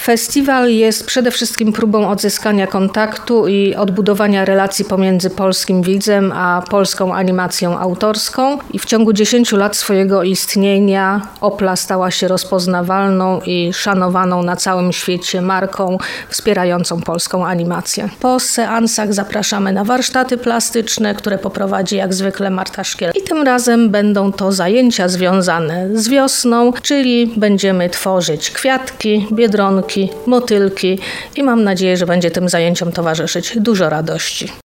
Festiwal jest przede wszystkim próbą odzyskania kontaktu i odbudowania relacji pomiędzy polskim widzem a polską animacją autorską. I w ciągu 10 lat swojego istnienia Opla stała się rozpoznawalną i szanowaną na całym świecie marką wspierającą polską animację. Po seansach zapraszamy na warsztaty plastyczne, które poprowadzi jak zwykle Marta Szkiel. I tym razem będą to zajęcia związane z wiosną, czyli będziemy tworzyć kwiatki, biedronki, motylki i mam nadzieję, że będzie tym zajęciom towarzyszyć dużo radości.